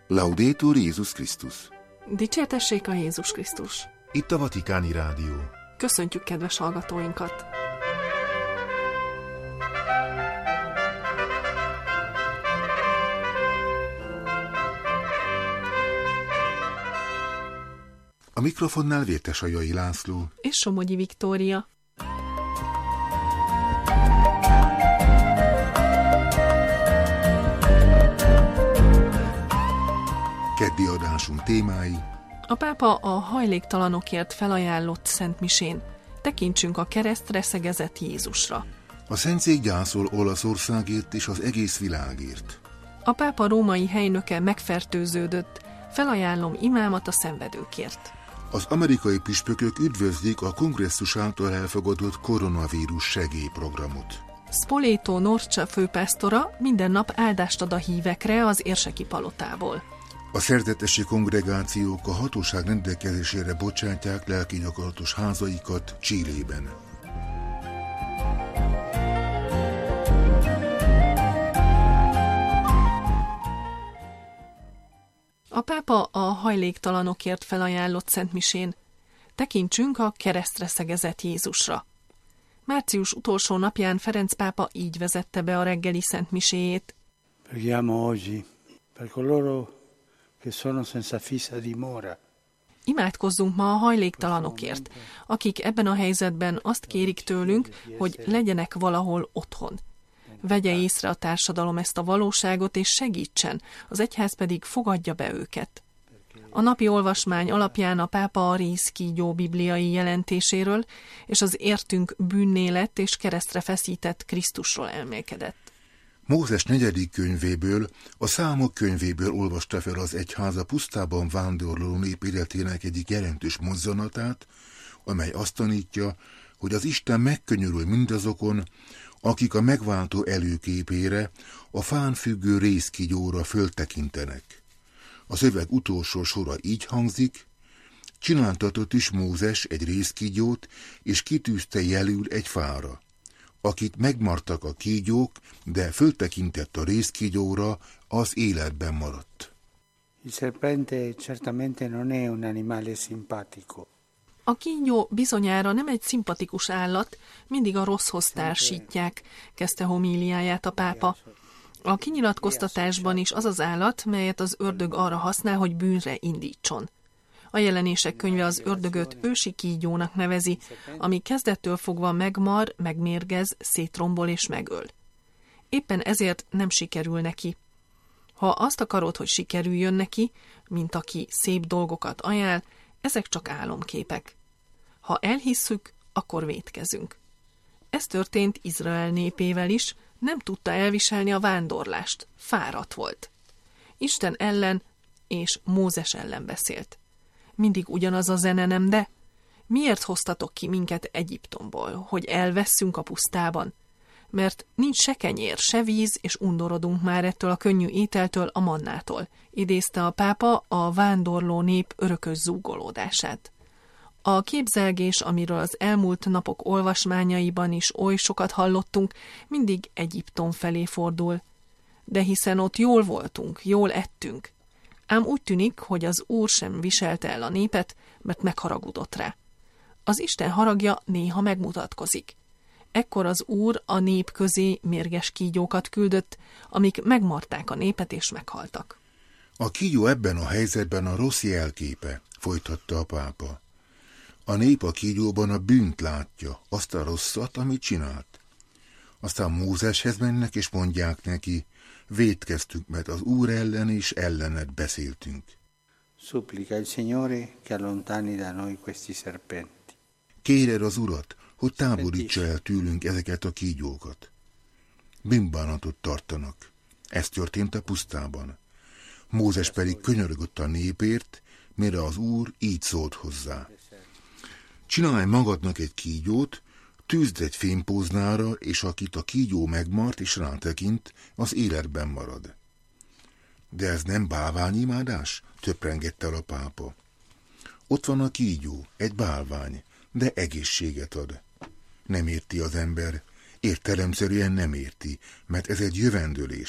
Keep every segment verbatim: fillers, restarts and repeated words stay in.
Laudetur Jézus Krisztus. Dicsértessék a Jézus Krisztus. Itt a Vatikáni Rádió. Köszöntjük kedves hallgatóinkat! A mikrofonnál Vértesajai László és Somogyi Viktória. Keddi adásunk témái: A pápa a hajléktalanokért felajánlott szentmisén. Tekintsünk a keresztre szegezett Jézusra. A Szentszék gyászol Olaszországért és az egész világért. A pápa római helynöke megfertőződött. Felajánlom imámat a szenvedőkért. Az amerikai püspökök üdvözlik a kongresszus által elfogadott koronavírus segélyprogramot. Spoleto Norcsa főpásztora minden nap áldást ad a hívekre az érseki palotából. A szerzetesi kongregációk a hatóság rendelkezésére bocsátják lelki gyakorlatos házaikat Chilében. A pápa a hajléktalanokért felajánlott szentmisén. Tekintsünk a keresztre szegezett Jézusra. Március utolsó napján Ferenc pápa így vezette be a reggeli szentmiséjét. Preghiamo oggi per coloro che sono senza fissa dimora. Imádkozzunk ma a hajléktalanokért, akik ebben a helyzetben azt kérik tőlünk, hogy legyenek valahol otthon. Vegye észre a társadalom ezt a valóságot, és segítsen, az egyház pedig fogadja be őket. A napi olvasmány alapján a pápa a rézkígyó bibliai jelentéséről és az értünk bűnné lett és keresztre feszített Krisztusról elmélkedett. Mózes negyedik könyvéből, a Számok könyvéből olvasta fel az egyház a pusztában vándorló nép életének egyik jelentős mozzanatát, amely azt tanítja, hogy az Isten megkönyörül mindazokon, akik a megváltó előképére, a fán függő rézkígyóra föltekintenek. A szöveg utolsó sora így hangzik: csináltatott is Mózes egy rézkígyót, és kitűzte jelül egy fára. Akit megmartak a kígyók, de föltekintett a rézkígyóra, az életben maradt. Il serpente certamente non è un animale simpatico. A kígyó bizonyára nem egy szimpatikus állat, mindig a rosszhoz társítják, kezdte homíliáját a pápa. A kinyilatkoztatásban is az az állat, melyet az ördög arra használ, hogy bűnre indítson. A Jelenések könyve az ördögöt ősi kígyónak nevezi, ami kezdettől fogva megmar, megmérgez, szétrombol és megöl. Éppen ezért nem sikerül neki. Ha azt akarod, hogy sikerüljön neki, mint aki szép dolgokat ajánl, ezek csak álomképek. Ha elhisszük, akkor vétkezünk. Ez történt Izrael népével is, nem tudta elviselni a vándorlást, fáradt volt. Isten ellen és Mózes ellen beszélt. Mindig ugyanaz a zene, nem de? Miért hoztatok ki minket Egyiptomból, hogy elvesszünk a pusztában? Mert nincs se kenyér, se víz, és undorodunk már ettől a könnyű ételtől, a mannától, idézte a pápa a vándorló nép örökös zúgolódását. A képzelgés, amiről az elmúlt napok olvasmányaiban is oly sokat hallottunk, mindig Egyiptom felé fordul. De hiszen ott jól voltunk, jól ettünk. Ám úgy tűnik, hogy az Úr sem viselte el a népet, mert megharagudott rá. Az Isten haragja néha megmutatkozik. Ekkor az Úr a nép közé mérges kígyókat küldött, amik megmarták a népet és meghaltak. A kígyó ebben a helyzetben a rossz jelképe, folytatta a pápa. A nép a kígyóban a bűnt látja, azt a rosszat, amit csinált. Aztán Mózeshez mennek és mondják neki: vétkeztünk, mert az Úr ellen és ellened beszéltünk. Supplica il Signore che allontani da noi questi serpenti. Kéred az Urat, hogy távolítsa el tőlünk ezeket a kígyókat. Bűnbánatot tartanak. Ez történt a pusztában. Mózes pedig könyörögött a népért, mire az Úr így szólt hozzá: csinálj magadnak egy kígyót, tűzd egy fémpóznára, és akit a kígyó megmart és rátekint, az életben marad. De ez nem bálványimádás? Töprengett el a pápa. Ott van a kígyó, egy bálvány, de egészséget ad. Nem érti az ember, értelemszerűen nem érti, mert ez egy jövendőlés.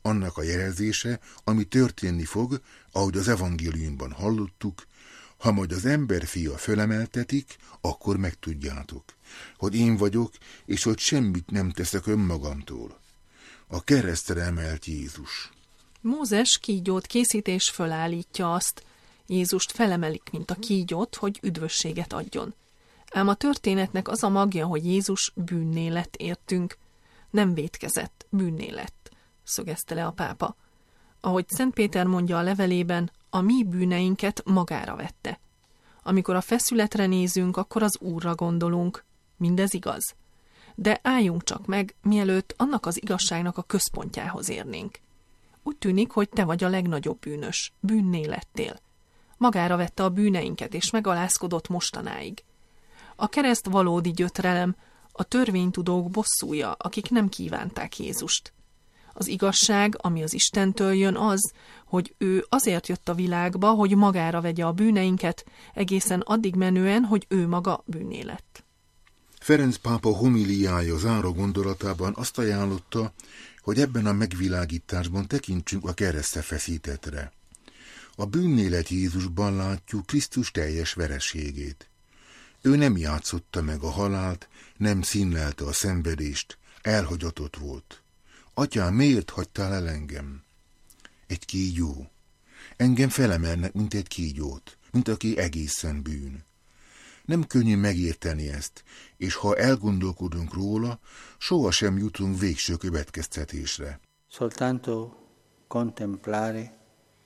annak a jelzése, ami történni fog, ahogy az evangéliumban hallottuk, ha majd az emberfia fölemeltetik, akkor megtudjátok, hogy én vagyok, és hogy semmit nem teszek önmagamtól. A keresztre emelt Jézus. Mózes kígyót készít és fölállítja azt. Jézust felemelik, mint a kígyót, hogy üdvösséget adjon. Ám a történetnek az a magja, hogy Jézus bűnné lett értünk. Nem vétkezett, bűnné lett, szögezte le a pápa. Ahogy Szent Péter mondja a levelében, a mi bűneinket magára vette. Amikor a feszületre nézünk, akkor az Úrra gondolunk. Mindez igaz. De álljunk csak meg, mielőtt annak az igazságnak a központjához érnénk. Úgy tűnik, hogy te vagy a legnagyobb bűnös, bűnné lettél. Magára vette a bűneinket, és megalázkodott mostanáig. A kereszt valódi gyötrelem, a törvénytudók bosszúja, akik nem kívánták Jézust. Az igazság, ami az Istentől jön, az, hogy ő azért jött a világba, hogy magára vegye a bűneinket, egészen addig menően, hogy ő maga bűnné lett. Ferenc pápa homiliája záró gondolatában azt ajánlotta, hogy ebben a megvilágításban tekintsünk a keresztre feszítettre. A bűnné lett Jézusban látjuk Krisztus teljes vereségét. Ő nem játszotta meg a halált, nem színlelte a szenvedést, elhagyatott volt. Atyám, miért hagytál el engem? Egy kígyó. Engem felemelnek, mint egy kígyót, mint aki egészen bűn. Nem könnyű megérteni ezt, és ha elgondolkodunk róla, sohasem jutunk végső következtetésre. Soltanto contemplare,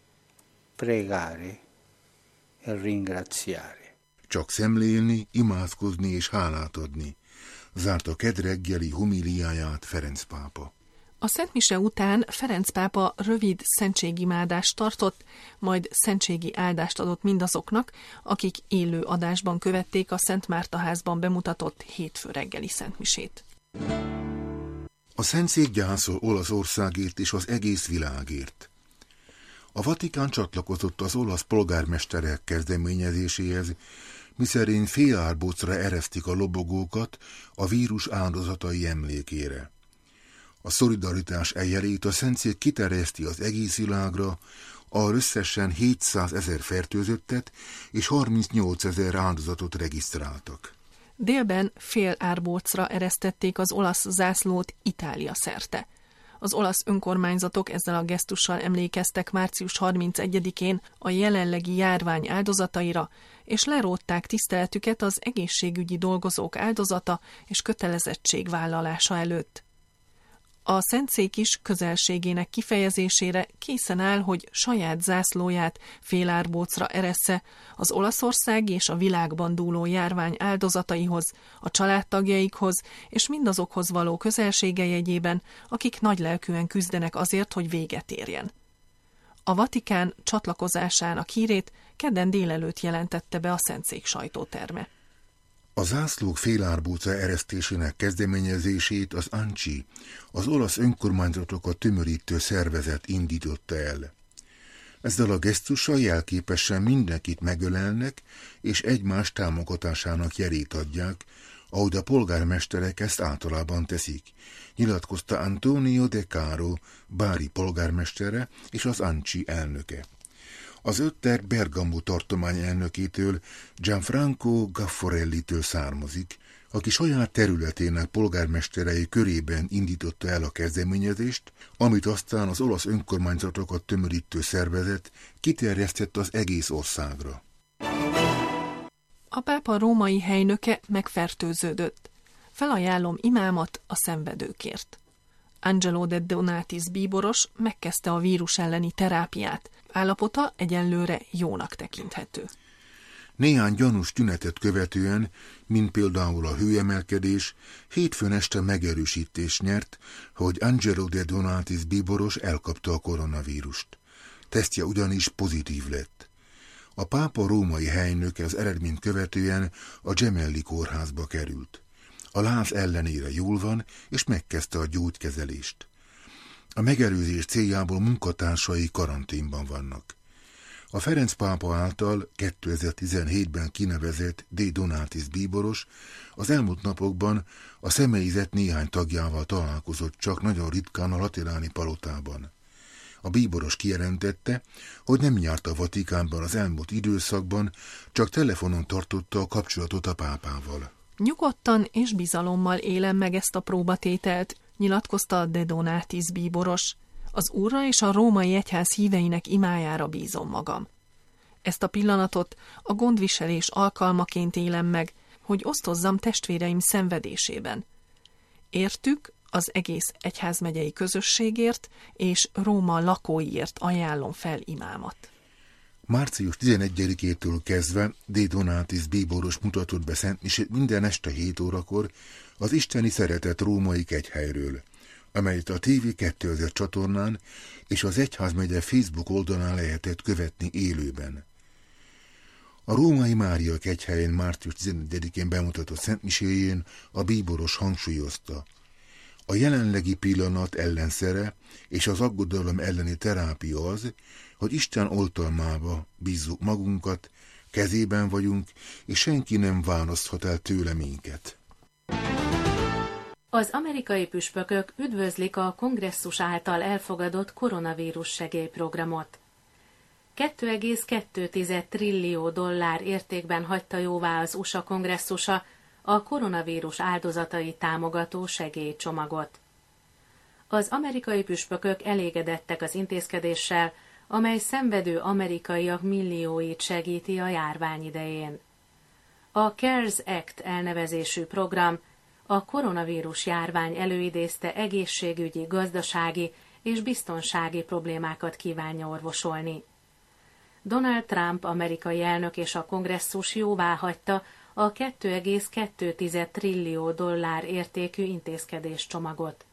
pregare e ringraziare. Csak szemlélni, imádkozni és hálát adni, zárta kedreggeli homiliáját Ferenc pápa. A Szent Mise után Ferenc pápa rövid szentségimádást tartott, majd szentségi áldást adott mindazoknak, akik élő adásban követték a Szent Márta házban bemutatott hétfő reggeli szentmisét. A Szentszék gyászol Olaszországért és az egész világért. A Vatikán csatlakozott az olasz polgármesterek kezdeményezéséhez, miszerint félárbocra eresztik a lobogókat a vírus áldozatai emlékére. A szolidaritás eljelét a Szentszék kiterjeszti az egész világra, ahol összesen hétszázezer fertőzöttet és harmincnyolcezer áldozatot regisztráltak. Délben fél árbócra eresztették az olasz zászlót Itália szerte. Az olasz önkormányzatok ezzel a gesztussal emlékeztek március harmincegyedikén a jelenlegi járvány áldozataira, és lerótták tiszteletüket az egészségügyi dolgozók áldozata és kötelezettségvállalása előtt. A Szentszék is közelségének kifejezésére készen áll, hogy saját zászlóját félárbócra eressze az Olaszország és a világban dúló járvány áldozataihoz, a családtagjaikhoz és mindazokhoz való közelsége jegyében, akik nagylelkűen küzdenek azért, hogy véget érjen. A Vatikán csatlakozásának hírét kedden délelőtt jelentette be a Szentszék sajtóterme. A zászlók félárbócra eresztésének kezdeményezését az á en cé i, az olasz önkormányzatokat tömörítő szervezet indította el. Ezzel a gesztussal jelképesen mindenkit megölelnek, és egymás támogatásának jelét adják, ahogy a polgármesterek ezt általában teszik, nyilatkozta Antonio De Caro, Bari polgármestere és az á en cé i elnöke. Az öttek Bergamo tartomány elnökétől, Gianfranco Gaffarellitől származik, aki saját területének polgármesterei körében indította el a kezdeményezést, amit aztán az olasz önkormányzatokat tömörítő szervezet kiterjesztett az egész országra. A pápa római helynöke megfertőződött. Felajánlom imámat a szenvedőkért. Angelo de Donatis bíboros megkezdte a vírus elleni terápiát. Állapota egyelőre jónak tekinthető. Néhány gyanús tünetet követően, mint például a hőemelkedés, hétfőn este megerősítést nyert, hogy Angelo de Donatis bíboros elkapta a koronavírust. Tesztje ugyanis pozitív lett. A pápa római helynöke az eredményt követően a Gemelli kórházba került. A láz ellenére jól van, és megkezdte a gyógykezelést. A megelőzés céljából munkatársai karanténban vannak. A Ferenc pápa által kétezer-tizenhétben kinevezett De Donatis bíboros az elmúlt napokban a személyzet néhány tagjával találkozott csak nagyon ritkán a Lateráni palotában. A bíboros kijelentette, hogy nem járt a Vatikánban az elmúlt időszakban, csak telefonon tartotta a kapcsolatot a pápával. Nyugodtan és bizalommal élem meg ezt a próbatételt, nyilatkozta a De Donatis bíboros. Az Úrra és a római egyház híveinek imájára bízom magam. Ezt a pillanatot a gondviselés alkalmaként élem meg, hogy osztozzam testvéreim szenvedésében. Értük, az egész egyházmegyei közösségért és Róma lakóiért ajánlom fel imámat. Március tizenegyedikétől kezdve De Donatis bíboros mutatott be szentmisét minden este hét órakor az Isteni Szeretet római kegyhelyről, amelyet a té vé kétezer csatornán és az egyházmegye Facebook oldalán lehetett követni élőben. A római Mária kegyhelyen március tizenegyedikén bemutatott szentmiséjén a bíboros hangsúlyozta: a jelenlegi pillanat ellenszere és az aggodalom elleni terápia az, hogy Isten oltalmába bízzuk magunkat, kezében vagyunk, és senki nem választhat el tőle minket. Az amerikai püspökök üdvözlik a kongresszus által elfogadott koronavírus segélyprogramot. két egész kettő trillió dollár értékben hagyta jóvá az u es á kongresszusa a koronavírus áldozatai támogató segélycsomagot. Az amerikai püspökök elégedettek az intézkedéssel, amely szenvedő amerikaiak millióit segíti a járvány idején. A CARES Act elnevezésű program a koronavírus járvány előidézte egészségügyi, gazdasági és biztonsági problémákat kívánja orvosolni. Donald Trump amerikai elnök és a kongresszus jóváhagyta a két egész kettő trillió dollár értékű intézkedéscsomagot.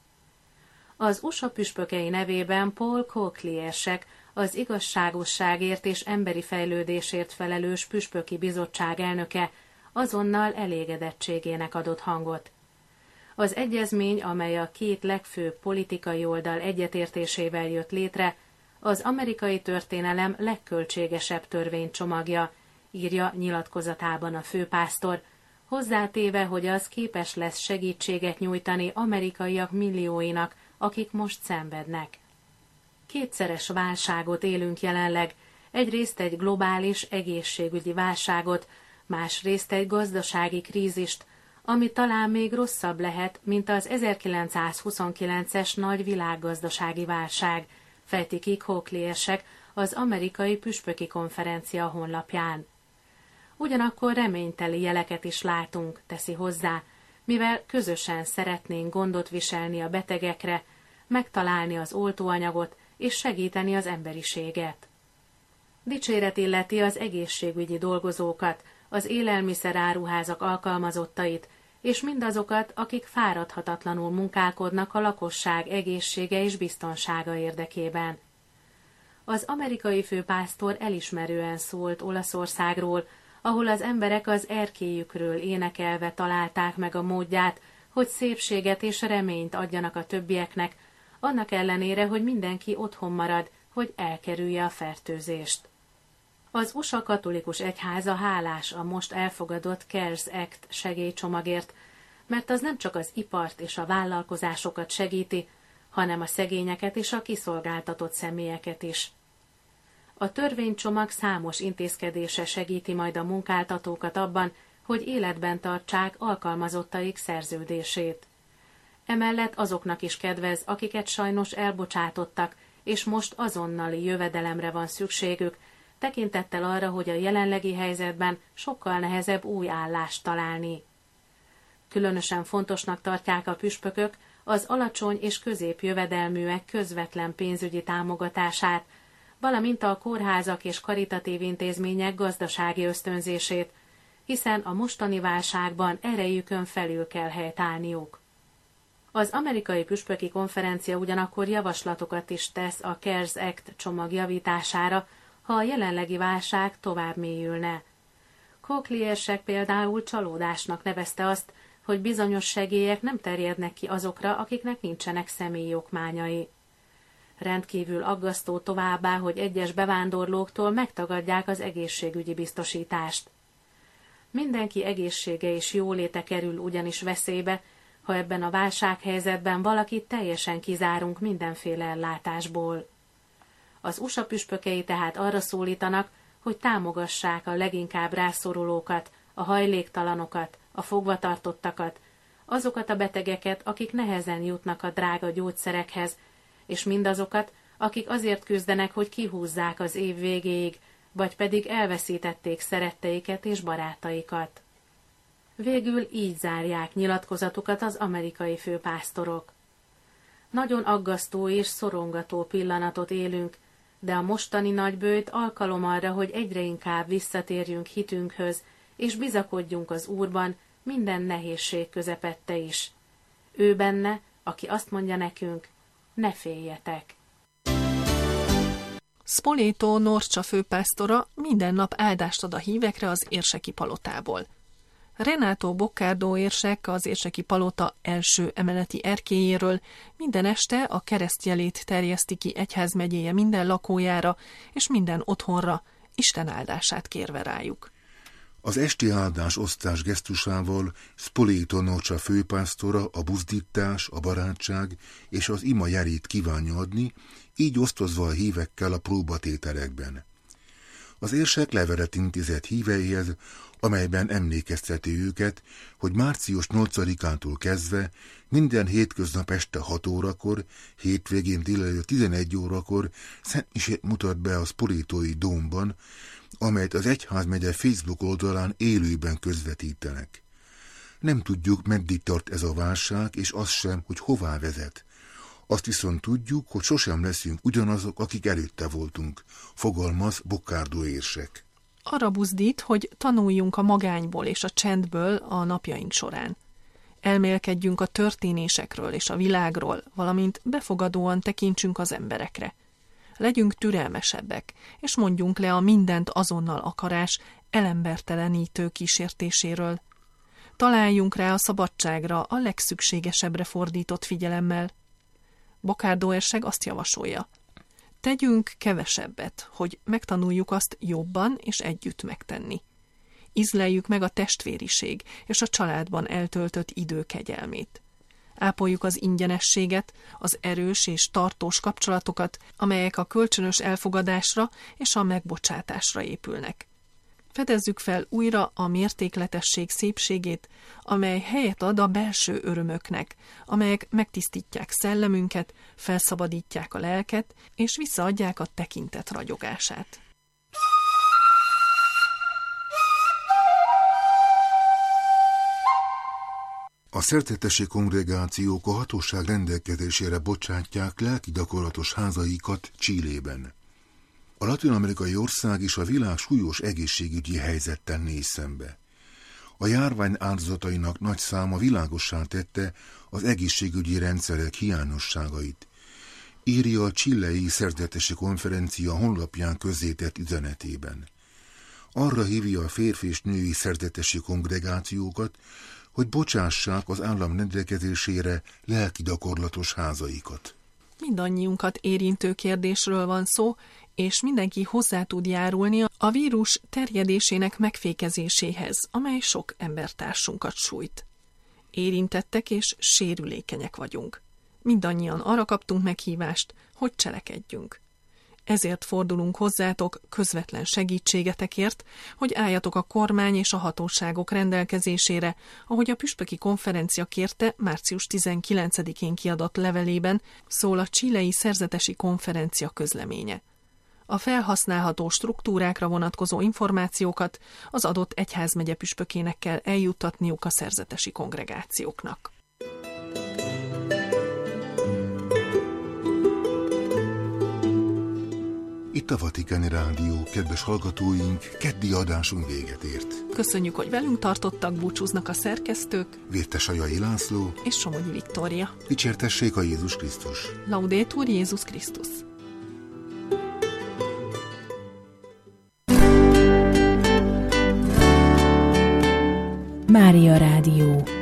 Az u es á püspökei nevében Paul Cochlier-sek, az igazságosságért és emberi fejlődésért felelős püspöki bizottság elnöke azonnal elégedettségének adott hangot. Az egyezmény, amely a két legfőbb politikai oldal egyetértésével jött létre, az amerikai történelem legköltségesebb törvénycsomagja, írja nyilatkozatában a főpásztor, hozzátéve, hogy az képes lesz segítséget nyújtani amerikaiak millióinak, akik most szenvednek. Kétszeres válságot élünk jelenleg, egyrészt egy globális egészségügyi válságot, másrészt egy gazdasági krízist, ami talán még rosszabb lehet, mint az ezerkilencszázhuszonkilences nagy világgazdasági válság, fejti ki Cochlier-sek az amerikai püspöki konferencia honlapján. Ugyanakkor reményteli jeleket is látunk, teszi hozzá, mivel közösen szeretnénk gondot viselni a betegekre, megtalálni az oltóanyagot és segíteni az emberiséget. Dicséret illeti az egészségügyi dolgozókat, az élelmiszeráruházak alkalmazottait, és mindazokat, akik fáradhatatlanul munkálkodnak a lakosság egészsége és biztonsága érdekében. Az amerikai főpásztor elismerően szólt Olaszországról, ahol az emberek az erkélyükről énekelve találták meg a módját, hogy szépséget és reményt adjanak a többieknek, annak ellenére, hogy mindenki otthon marad, hogy elkerülje a fertőzést. Az u es á katolikus egyháza hálás a most elfogadott CARES Act segélycsomagért, mert az nem csak az ipart és a vállalkozásokat segíti, hanem a szegényeket és a kiszolgáltatott személyeket is. A törvénycsomag számos intézkedése segíti majd a munkáltatókat abban, hogy életben tartsák alkalmazottaik szerződését. Emellett azoknak is kedvez, akiket sajnos elbocsátottak, és most azonnali jövedelemre van szükségük, tekintettel arra, hogy a jelenlegi helyzetben sokkal nehezebb új állást találni. Különösen fontosnak tartják a püspökök az alacsony és középjövedelműek közvetlen pénzügyi támogatását, valamint a kórházak és karitatív intézmények gazdasági ösztönzését, hiszen a mostani válságban erejükön felül kell helytállniuk. Az amerikai püspöki konferencia ugyanakkor javaslatokat is tesz a CARES Act csomag javítására, ha a jelenlegi válság tovább mélyülne. Cochlier-sek például csalódásnak nevezte azt, hogy bizonyos segélyek nem terjednek ki azokra, akiknek nincsenek személyi okmányai. Rendkívül aggasztó továbbá, hogy egyes bevándorlóktól megtagadják az egészségügyi biztosítást. Mindenki egészsége és jóléte kerül ugyanis veszélybe, ha ebben a válsághelyzetben valakit teljesen kizárunk mindenféle ellátásból. Az u es á püspökei tehát arra szólítanak, hogy támogassák a leginkább rászorulókat, a hajléktalanokat, a fogvatartottakat, azokat a betegeket, akik nehezen jutnak a drága gyógyszerekhez, és mindazokat, akik azért küzdenek, hogy kihúzzák az év végéig, vagy pedig elveszítették szeretteiket és barátaikat. Végül így zárják nyilatkozatukat az amerikai főpásztorok. Nagyon aggasztó és szorongató pillanatot élünk, de a mostani nagyböjt alkalom arra, hogy egyre inkább visszatérjünk hitünkhöz, és bizakodjunk az Úrban minden nehézség közepette is. Ő benne, aki azt mondja nekünk, ne féljetek. Spoleto Norcsa főpásztora minden nap áldást ad a hívekre az érseki palotából. Renato Boccardo érsek az érseki palota első emeleti erkélyéről minden este a keresztjelét terjeszti ki egyházmegyéje minden lakójára és minden otthonra, Isten áldását kérve rájuk. Az esti áldás osztás gesztusával Spoleto Norcsa főpásztora a buzdítás, a barátság és az ima jelét kívánja adni, így osztozva a hívekkel a próbatételekben. Az érsek levelet intézett híveihez, amelyben emlékezteti őket, hogy március nyolcadikától kezdve minden hétköznap este hat órakor, hétvégén délelőtt tizenegy órakor szentmisét mutat be a spoletói dómban, amelyet az egyházmegye Facebook oldalán élőben közvetítenek. Nem tudjuk, meddig tart ez a válság, és az sem, hogy hová vezet. Azt viszont tudjuk, hogy sosem leszünk ugyanazok, akik előtte voltunk, fogalmaz Boccardo érsek. Arra buzdít, hogy tanuljunk a magányból és a csendből a napjaink során. Elmélkedjünk a történésekről és a világról, valamint befogadóan tekintsünk az emberekre. Legyünk türelmesebbek, és mondjunk le a mindent azonnal akarás elembertelenítő kísértéséről. Találjunk rá a szabadságra, a legszükségesebbre fordított figyelemmel. Boccardo érsek azt javasolja. Tegyünk kevesebbet, hogy megtanuljuk azt jobban és együtt megtenni. Ízleljük meg a testvériség és a családban eltöltött idő kegyelmét. Ápoljuk az ingyenességet, az erős és tartós kapcsolatokat, amelyek a kölcsönös elfogadásra és a megbocsátásra épülnek. Fedezzük fel újra a mértékletesség szépségét, amely helyet ad a belső örömöknek, amelyek megtisztítják szellemünket, felszabadítják a lelket, és visszaadják a tekintet ragyogását. A szerzetesi kongregációk a hatóság rendelkezésére bocsátják lelki gyakorlatos házaikat Chilében. A latin-amerikai ország és a világ súlyos egészségügyi helyzettel néz szembe. A járvány áldozatainak nagy száma világossá tette az egészségügyi rendszerek hiányosságait, írja a Chilei Szerzetesi Konferencia honlapján közzétett üzenetében. Arra hívja a férfi és női szerzetesi kongregációkat, hogy bocsássák az állam rendelkezésére lelki gyakorlatos házaikat. Mindannyiunkat érintő kérdésről van szó, és mindenki hozzá tud járulni a vírus terjedésének megfékezéséhez, amely sok embertársunkat sújt. Érintettek és sérülékenyek vagyunk. Mindannyian arra kaptunk meghívást, hogy cselekedjünk. Ezért fordulunk hozzátok közvetlen segítségetekért, hogy álljatok a kormány és a hatóságok rendelkezésére, ahogy a püspöki konferencia kérte március tizenkilencedikén kiadott levelében, szól a Chilei Szerzetesi Konferencia közleménye. A felhasználható struktúrákra vonatkozó információkat az adott egyházmegye püspökének kell eljuttatniuk a szerzetesi kongregációknak. Itt a Vatikáni Rádió, kedves hallgatóink, keddi adásunk véget ért. Köszönjük, hogy velünk tartottak, búcsúznak a szerkesztők, Vértes Ajai László és Somogyi Viktória. Dicsértessék a Jézus Krisztus! Laudetur Jézus Krisztus! Mária Rádió.